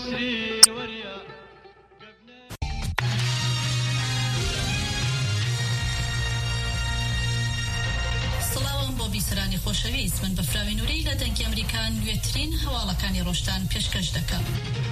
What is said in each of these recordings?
نسرين وريا سڵاوم بۆ بیسەرانی خۆشەویست من بە فراوی نوورەی لە دەنگی ئەمریکا نوێترین هەواڵەکانی ڕۆژتان پێشکەش دەکەم.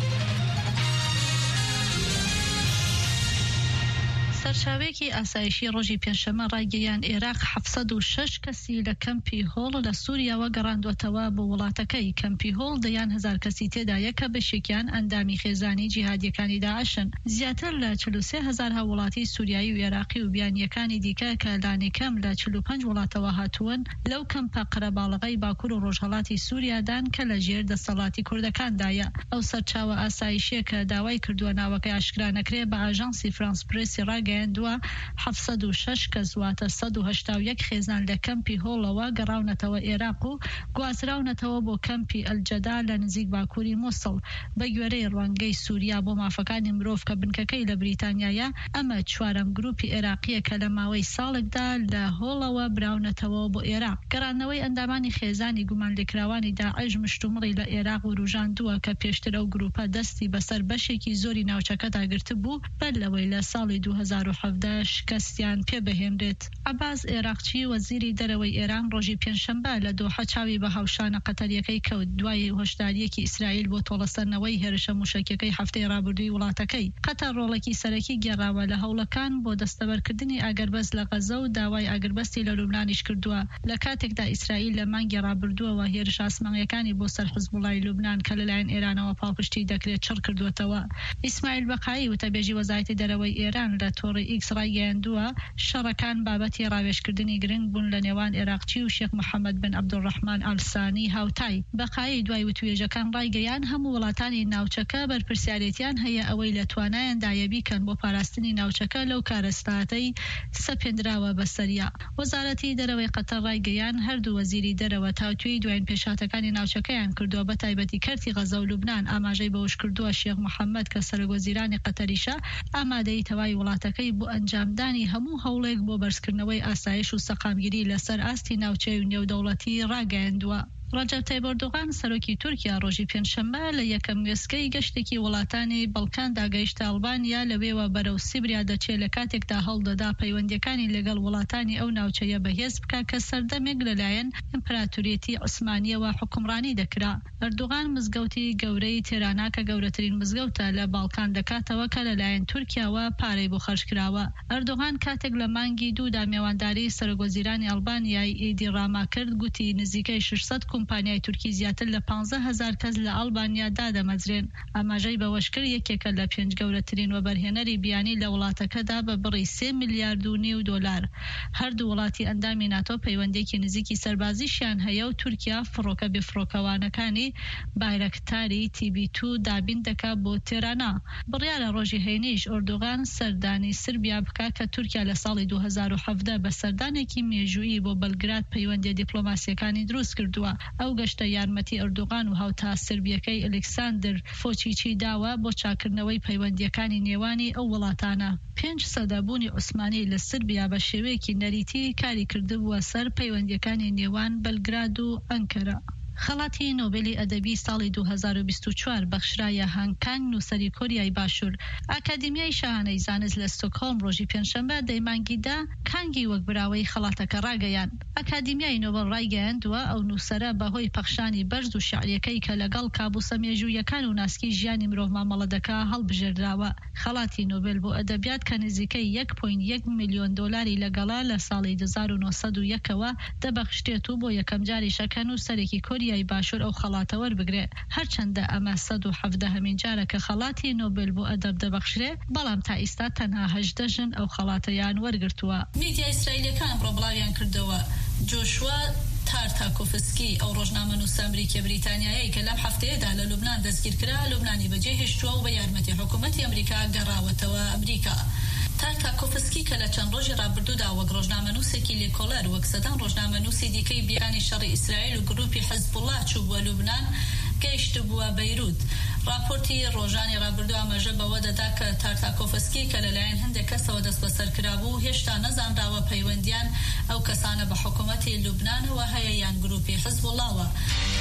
سەرچاوێکی ئاسایشی ڕۆژی پێنجشەمە ڕایگەیان عێراق 706 کەسی لە کەمپی هۆڵ لە سووریاوە گەڕاندوەتەوە بۆ وڵاتەکەی. کەمپی هۆڵ دەیان 1000 کەسی تێدایە کە بەشێکیان ئەندامی خێزانی جیهادیەکانی داعشن. زیاتر لە 43,000 هاوڵاتی سووریایی و عێراقی و بیانیەکانی دیکە کە لانێکەم لە 45 وڵاتەوە هاتوون لەو کەمپە قەرەباڵغەی باکوور و ڕۆژهەڵاتی سووریادان کە لە ژێر دەسەڵاتی کوردەکاندایە. ئەو سەرچاوە ئاسایشیە کە داوای کردووە ناوەکەی ئاشکرا نەکرێ بە ئاژانسی فرانس پرێسی ڕاگەیاندووە 706 کەس واتە 181 خێزان لە کەمپی هۆڵەوە گەڕاونەتەوە عێراق و گوازراونەتەوە بۆ کەمپی ئەلجەدا لە نزیک باکووری مووسڵ. بە گوێرەی ڕوانگەی سووریا بۆ مافەکانی مرۆڤ کە بنکەکەی لە بریتانیایە، ئەمە چوارەم گروپی عێراقیە کە لە ماوەی ساڵێکدا لە هۆڵەوە براونەتەوە بۆ عێراق. گەڕانەوەی ئەندامانی خێزانی گومان لێکراوانی داعش مشتومڕی لە عێراق و ڕوژاندووە کە پێشتر ئەو گروپە دەستی بەسەر بەشێکی زۆری ناوچەکەدا گرتبوو بەر لەوەی لە ساڵی 2017 شکستیان پێبەهێنرێت. عەباس عێراقچی وەزیری دەرەوەی ئێران ڕۆژی پێنجشەممە لە دۆحە چاوی بە هاوشانە قەتەریەکەی کەوت دوای هۆشداریەکی ئیسرائیل بۆ تۆڵەسەرنەوەی هێرشە موشکەکەی هەفتەی ڕابردووی وڵاتەکەی. قەتەر ڕۆڵێکی سەرەکی گێڕاوە لە هەوڵەکان بۆ دەستەبەرکردنی ئاگەربەست لە غەزە و داوای ئاگەربەستی لە لوبنانیش کردووە. لە کاتێکدا ئیسرائیل لە مانگی ڕابردووەوە هێرش ئاسمانیەکانی بۆ سەر حزبوڵای لوبنان کە لەلایەن ئێرانەوە پاڵپشتی دەکرێت چڕ کردووەتەوە. ئیسماعیل بەقایی وتەبێژی وەزارەتی دەرەوەی ئێران لە تۆڕی ئیکس ڕایگەیاندووە شەڕەکان بابەتی ڕاوێژکردنی گرنگ بوون لە نێوان عێراقچی و شێخ محەممەد بن عەبدوڕەحمان ئەلسانی هاوتای. بەقایی دوای وتوێژەکان ڕایگەیان هەموو وڵاتانی ناوچەکە بەرپرسیارەتیان هەیە ئەوەی لە توانایان دایەبی کەن بۆ پاراستنی ناوچەکە لەو کارەساتەی سەپێنراوە بەسەریا. وەزارەتی دەرەوەی قەتەر ڕایگەیان هەردوو وەزیری دەرەوە تاوتوێی دوایین پێشاتەکانی ناوچەکەیان کردووە بە تایبەتی کەرتی غەزە و لوبنان ئاماژەی بەوش کردووە شێخ محەممەد کە سەرۆکوەزیرانی قەتەریشە ئامادەی تەواوی وڵاتەکەی بۆ ئەنجامدانی هەموو هەوڵێک بۆ بەرزکردنەوەی ئاسایش و سەقامگیری لەسەر ئاستی ناوچەی و نێودەوڵەتی ڕاگەیاندووە. ڕەجەب تایب ئەردۆغان سەرۆکی تورکیا ڕۆژی پێنجشەممە لە یەکەم گوێسکەی گەشتێکی وڵاتانی بەڵکان داگەیشتە ئەڵبانیا لەوێوە بەرەو سیبریا دەچێت لە کاتێکدا هەڵدەدا پەیوەندیەکانی لەگەڵ وڵاتانی ئەو ناوچەیە بەهێز بکە کە سەردەمێک لەلایەن ئیمپراتوریەتی عوسمانیەوە حکومڕانی دەکرا. ئەردۆغان مزگەوتی گەورەی تێرانا کە گەورەترین مزگەوتە لە باڵکان دەکاتەوە کە لەلایەن تورکیاوە پارەی بۆ خەرج کراوە. ئەردۆغان کاتێک لە مانگی دوودا میێوانداری سەرۆکوەزیرانی ئەڵبانیای ئیدی ڕاما کرد گوتی نزیکەی 600 کۆمپانیای تورکی زیاتر لە 15,000 کەس لە ئەڵبانیا دادەمەزرێن. ئاماژەی بەوەشکر یەکێکە لە 5 گەورەترین وەبەرهێنەری بیانی لە وڵاتەکەدا بە بڕی 3.5 میلیارد دۆلار. هەردوو وڵاتی ئەندامی ناتۆ پەیوەندێکی نزیکی سەربازیشیان هەیە و تورکیا فڕۆکە بێفڕۆکەوانەکانی بایرەکتاری TB2 دابین دەکات بۆ تێرانا. بڕیارە ڕۆژی هەینیش ئەردۆغان سەردانی سربیا بکات کە تورکیا لە ساڵی 2017 بە سەردانێکی مێژوویی بۆ بەلگراد پەیوەندی دیپلۆماسیەکانی دروست کردووە. ئەو گەشتە یارمەتی ئەردۆغان و هاوتا سربیەکەی ئەلێکساندر فۆچیچی داوە بۆ چاکردنەوەی پەیوەندیەکانی نێوانی ئەو وڵاتانە. 5 سەدەبوونی عوسمانی لە سربیا بە شێوەیەکی نەریتی کاری کردبووە سەر پەیوەندیەکانی نێوان بەلگراد و ئەنکەرە. خەڵاتی نۆبێلی ئەدەبی ساڵی 2024 بەخشرایە هانکانگ نووسەری کۆریای باشوور. ئاکادیمیای شاهانەی زانست لە ستۆکهۆلم ڕۆژی پێنجشەممە دەیمانگیدا کانگی وەک براوەی خەڵاتەکە ڕاگەیان. ئاکادیمیای نۆبێل ڕایگەیاندووە ئەو نووسەرە بەهۆی پەخشانی بەرز و شیعریەکەی کە لەگەڵ کابوسە مێژوویەکان و ناسکی ژیانی مرۆڤ مامەڵە دەکا هەڵبژێردراوە. خەڵاتی نۆبێل بۆ ئەدەبیات کە نزیکەی 1.1 میلیۆن دۆلاری لەگەڵا لە ساڵی 1901ەوە دەبەخشتێت و بۆ یەکەم جاریشە کە نووسەرێکی کۆریای باشوور ئەو خەڵاتە وەربگرێ. هەرچەندە ئەمە 117 جارە کە خەڵاتی نۆبێل بۆ ئەدەب دەبەخشرێ، بەڵام تا ئێستا تەنها 18 ژن ئەو خەڵاتەیان وەرگرتووە. میدیای ئیسرائیلەکان ڕۆبڵاویان کردەوە جۆشوا تارتاکۆفسکی ئەو ڕۆژنامە نووسە ئەمریکی بریتانیایی کە لەم هەفتەیەدا لە لوبنان دەستگیرکرا لوبنانی بەجێهێشتووە و بە یارمەتی حکوومەتی ئەمریکا گەڕاوەتەوە ئەمریکا. تارتاکۆفسکی کە لە چەند ڕۆژی ڕابردوودا وەک ڕۆژنامەنووسێکی لێکۆڵەر وەک سەدان ڕۆژنامەنووسی دیکەی بیانی شەڕی ئیسرائیل و گروپی حزبوڵڵاه چوو بووە لوبنان گەیشت بووە بەیروت. راپۆرتی ڕۆژانی ڕابردوو ئاماژە بەوە دەدا کە تارتاکۆفسکی کە لەلایەن هەندێک کەسەوە دەست بەسەر کرابوو هێشتا نەزانراوە پەیوەندیان ئەو کەسانە بە حکوومەتی لوبنانەوە هەیە یان گروپی حزبوڵڵاهەوە.